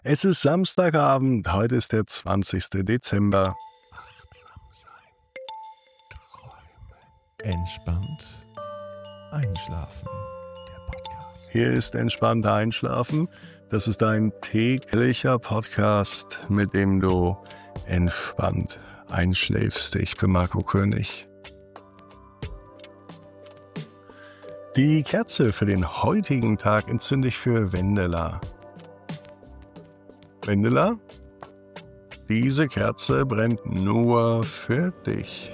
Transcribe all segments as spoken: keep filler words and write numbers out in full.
Es ist Samstagabend, heute ist der zwanzigste Dezember. Achtsam sein, träumen, entspannt einschlafen. Der Podcast. Hier ist entspannt einschlafen. Das ist ein täglicher Podcast, mit dem du entspannt einschläfst. Ich bin Marco König. Die Kerze für den heutigen Tag entzünde ich für Wendela. Wendela, diese Kerze brennt nur für dich.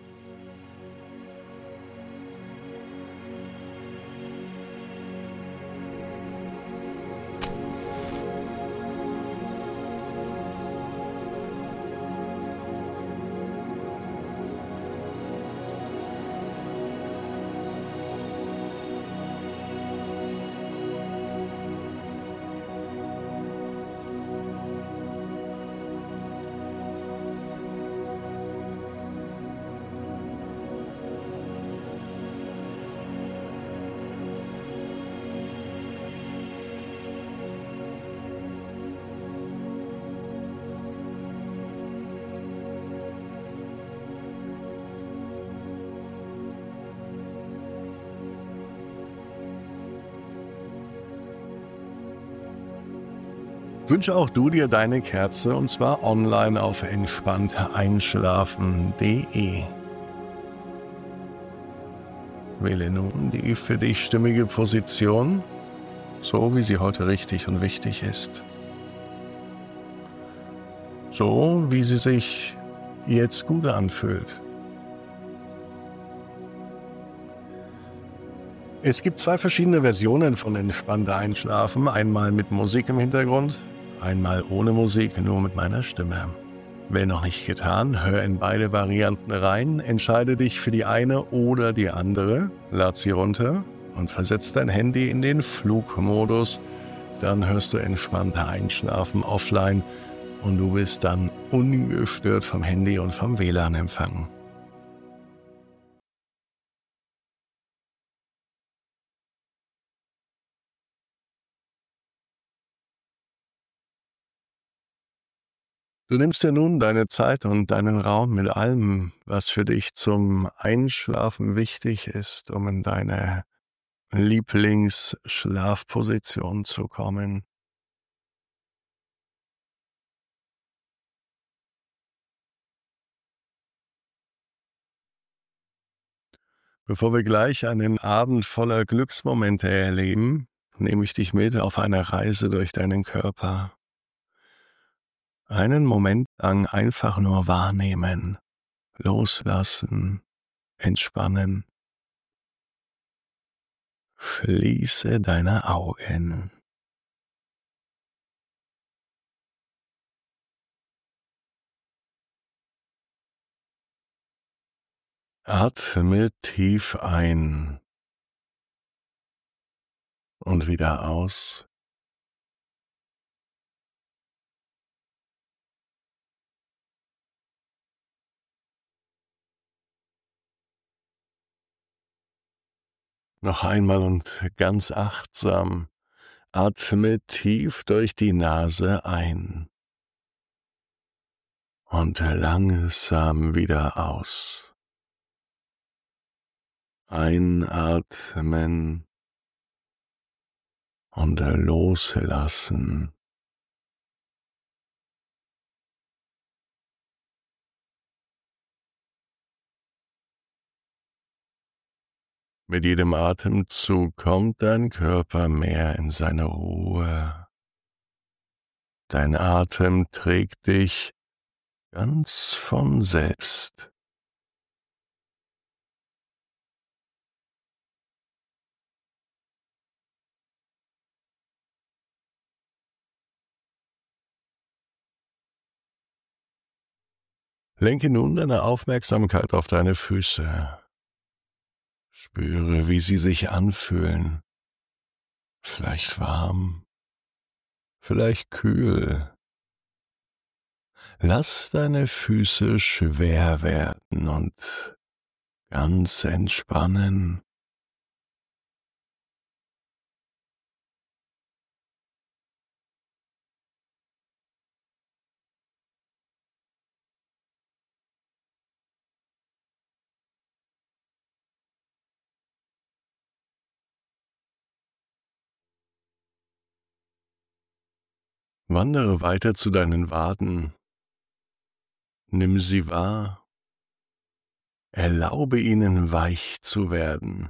Wünsche auch du dir deine Kerze, und zwar online auf entspannt einschlafen punkt de. Wähle nun die für dich stimmige Position, so wie sie heute richtig und wichtig ist. So wie sie sich jetzt gut anfühlt. Es gibt zwei verschiedene Versionen von entspannt einschlafen, einmal mit Musik im Hintergrund, einmal ohne Musik, nur mit meiner Stimme. Wenn noch nicht getan, hör in beide Varianten rein, entscheide dich für die eine oder die andere, lad sie runter und versetz dein Handy in den Flugmodus, dann hörst du entspannt einschlafen offline und du bist dann ungestört vom Handy und vom W L A N empfangen. Du nimmst dir nun deine Zeit und deinen Raum mit allem, was für dich zum Einschlafen wichtig ist, um in deine Lieblingsschlafposition zu kommen. Bevor wir gleich einen Abend voller Glücksmomente erleben, nehme ich dich mit auf eine Reise durch deinen Körper. Einen Moment lang einfach nur wahrnehmen, loslassen, entspannen. Schließe deine Augen. Atme tief ein und wieder aus. Noch einmal und ganz achtsam. Atme tief durch die Nase ein und langsam wieder aus. Einatmen und loslassen. Mit jedem Atemzug kommt dein Körper mehr in seine Ruhe. Dein Atem trägt dich ganz von selbst. Lenke nun deine Aufmerksamkeit auf deine Füße. Spüre, wie sie sich anfühlen. Vielleicht warm, vielleicht kühl. Lass deine Füße schwer werden und ganz entspannen. Wandere weiter zu deinen Waden. Nimm sie wahr. Erlaube ihnen weich zu werden.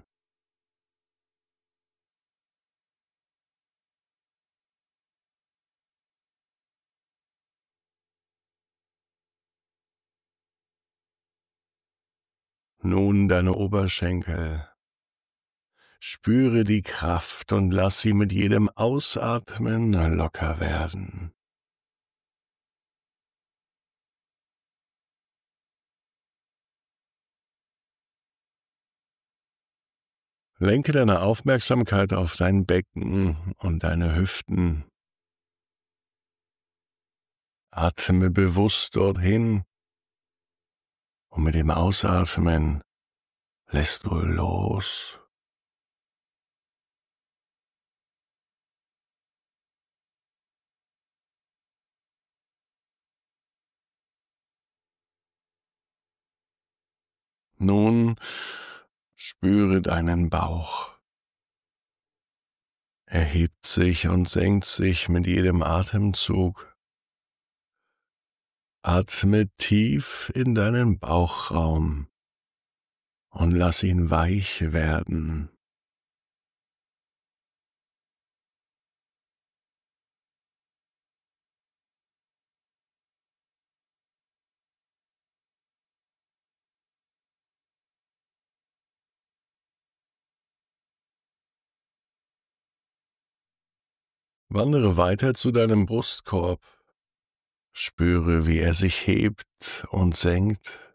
Nun deine Oberschenkel. Spüre die Kraft und lass sie mit jedem Ausatmen locker werden. Lenke deine Aufmerksamkeit auf dein Becken und deine Hüften. Atme bewusst dorthin und mit dem Ausatmen lässt du los. Nun spüre deinen Bauch. Er hebt sich und senkt sich mit jedem Atemzug. Atme tief in deinen Bauchraum und lass ihn weich werden. Wandere weiter zu deinem Brustkorb. Spüre, wie er sich hebt und senkt.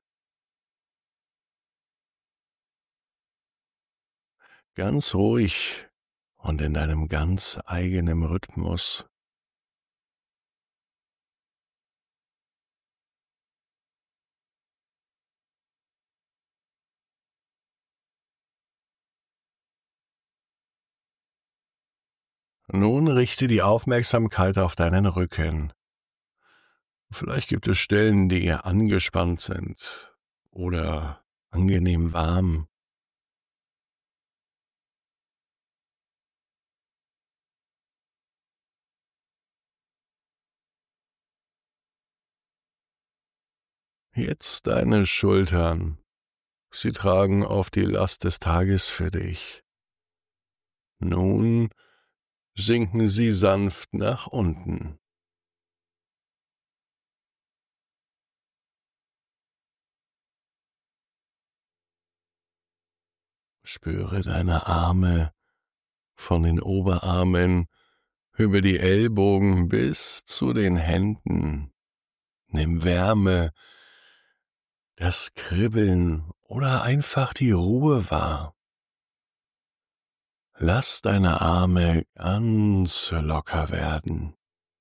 Ganz ruhig und in deinem ganz eigenen Rhythmus. Nun richte die Aufmerksamkeit auf deinen Rücken. Vielleicht gibt es Stellen, die eher angespannt sind oder angenehm warm. Jetzt deine Schultern. Sie tragen oft die Last des Tages für dich. Nun sinken sie sanft nach unten. Spüre deine Arme von den Oberarmen über die Ellbogen bis zu den Händen. Nimm Wärme, das Kribbeln oder einfach die Ruhe wahr. Lass deine Arme ganz locker werden.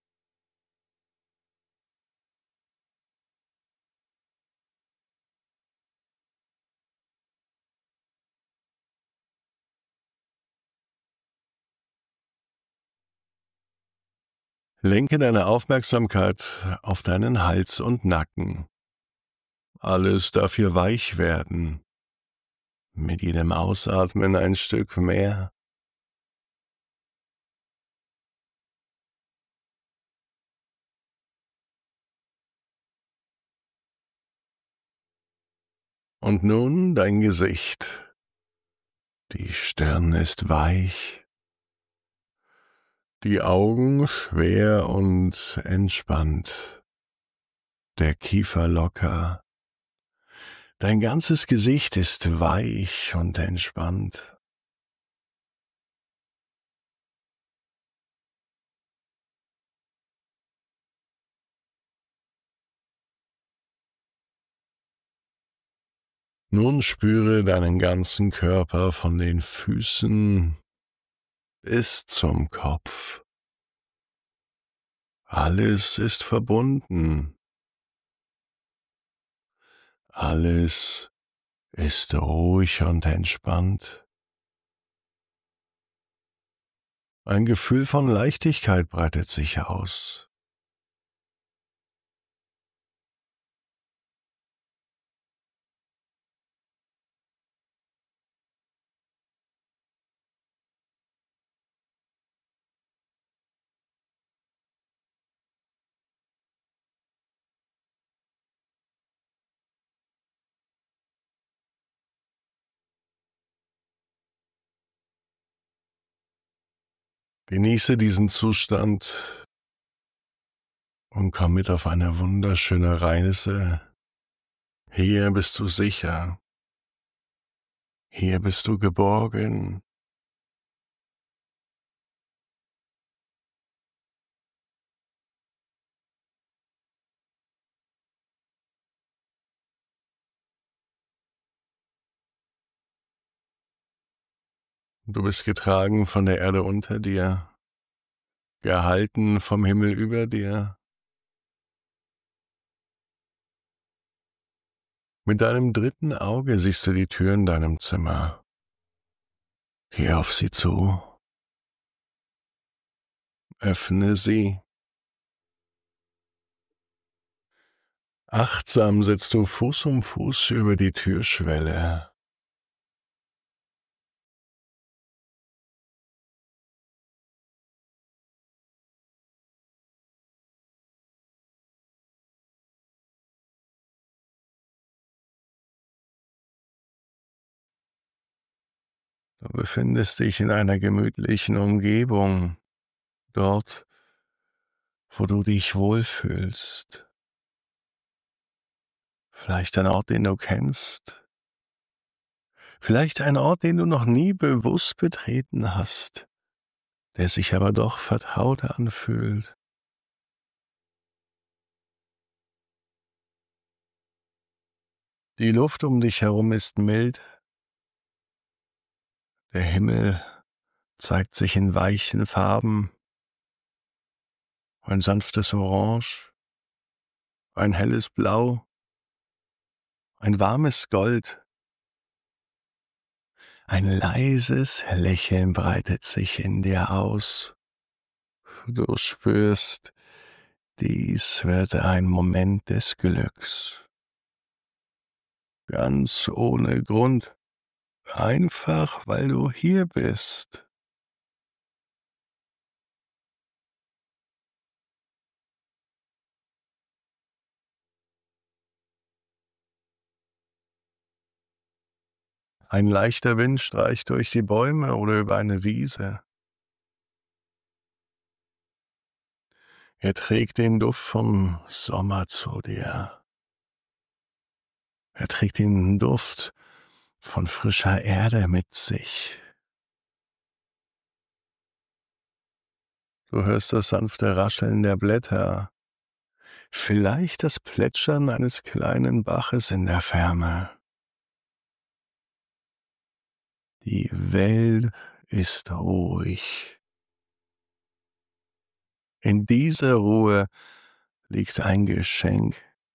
Lenke deine Aufmerksamkeit auf deinen Hals und Nacken. Alles darf hier weich werden. Mit jedem Ausatmen ein Stück mehr. Und nun dein Gesicht. Die Stirn ist weich, die Augen schwer und entspannt, der Kiefer locker. Dein ganzes Gesicht ist weich und entspannt. Nun spüre deinen ganzen Körper von den Füßen bis zum Kopf. Alles ist verbunden. Alles ist ruhig und entspannt. Ein Gefühl von Leichtigkeit breitet sich aus. Genieße diesen Zustand und komm mit auf eine wunderschöne Reise. Hier bist du sicher. Hier bist du geborgen. Du bist getragen von der Erde unter dir, gehalten vom Himmel über dir. Mit deinem dritten Auge siehst du die Tür in deinem Zimmer. Geh auf sie zu. Öffne sie. Achtsam sitzt du Fuß um Fuß über die Türschwelle. Du befindest dich in einer gemütlichen Umgebung, dort, wo du dich wohlfühlst. Vielleicht ein Ort, den du kennst. Vielleicht ein Ort, den du noch nie bewusst betreten hast, der sich aber doch vertraut anfühlt. Die Luft um dich herum ist mild. Der Himmel zeigt sich in weichen Farben. Ein sanftes Orange, ein helles Blau, ein warmes Gold. Ein leises Lächeln breitet sich in dir aus. Du spürst, dies wird ein Moment des Glücks. Ganz ohne Grund, einfach weil du hier bist. Ein leichter Wind streicht durch die Bäume oder über eine Wiese. Er trägt den Duft vom Sommer zu dir. Er trägt den Duft von frischer Erde mit sich. Du hörst das sanfte Rascheln der Blätter, vielleicht das Plätschern eines kleinen Baches in der Ferne. Die Welt ist ruhig. In dieser Ruhe liegt ein Geschenk.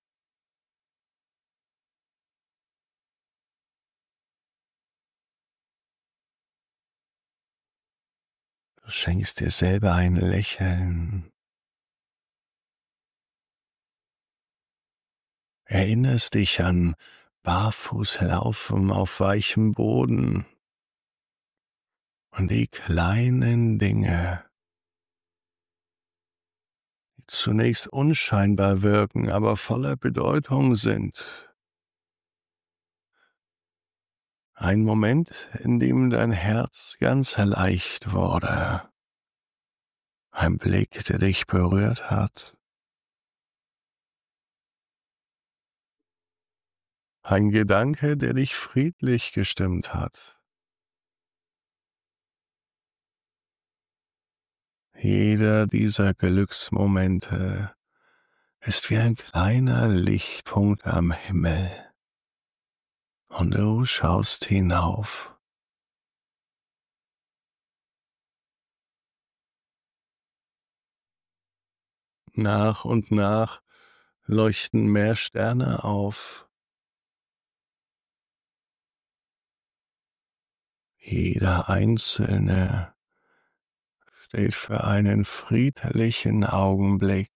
Du schenkst dir selber ein Lächeln. Erinnerst dich an Barfußlaufen auf weichem Boden und die kleinen Dinge, die zunächst unscheinbar wirken, aber voller Bedeutung sind. Ein Moment, in dem dein Herz ganz leicht wurde. Ein Blick, der dich berührt hat. Ein Gedanke, der dich friedlich gestimmt hat. Jeder dieser Glücksmomente ist wie ein kleiner Lichtpunkt am Himmel. Und du schaust hinauf. Nach und nach leuchten mehr Sterne auf. Jeder einzelne steht für einen friedlichen Augenblick.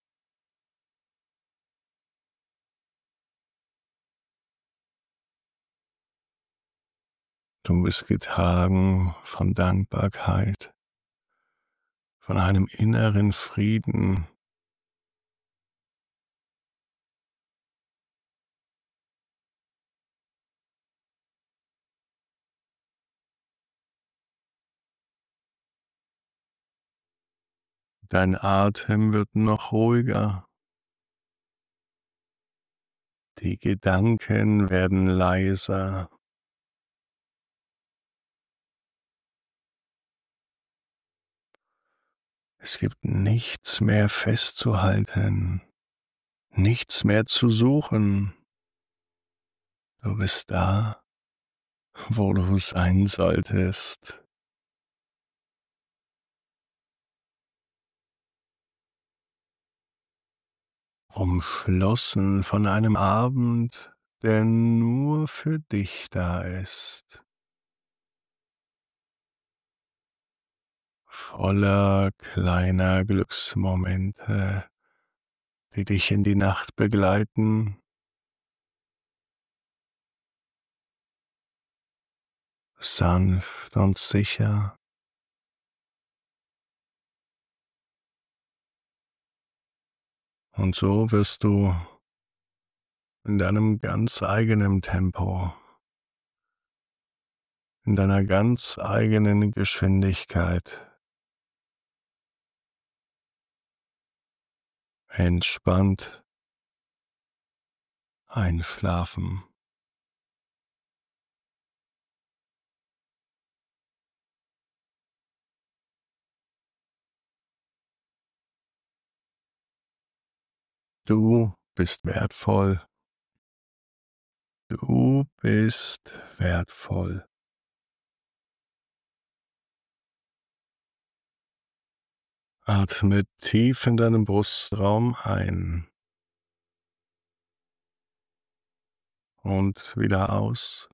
Du bist getragen von Dankbarkeit, von einem inneren Frieden. Dein Atem wird noch ruhiger. Die Gedanken werden leiser. Es gibt nichts mehr festzuhalten, nichts mehr zu suchen. Du bist da, wo du sein solltest. Umschlossen von einem Abend, der nur für dich da ist. Voller kleiner Glücksmomente, die dich in die Nacht begleiten. Sanft und sicher. Und so wirst du in deinem ganz eigenen Tempo, in deiner ganz eigenen Geschwindigkeit entspannt einschlafen. Du bist wertvoll. Du bist wertvoll. Atme tief in deinen Brustraum ein und wieder aus.